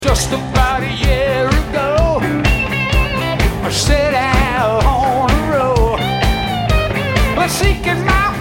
Just about a year ago, I set out on a road, seeking my